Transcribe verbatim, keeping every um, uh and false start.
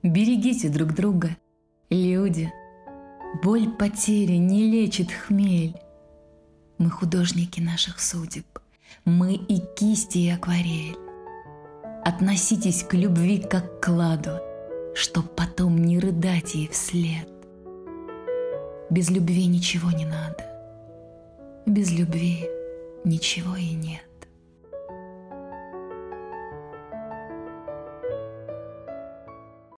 Берегите друг друга, люди. Боль потери не лечит хмель. Мы художники наших судеб, мы и кисти, и акварель. Относитесь к любви как к кладу, чтоб потом не рыдать ей вслед. Без любви ничего не надо, без любви ничего и нет.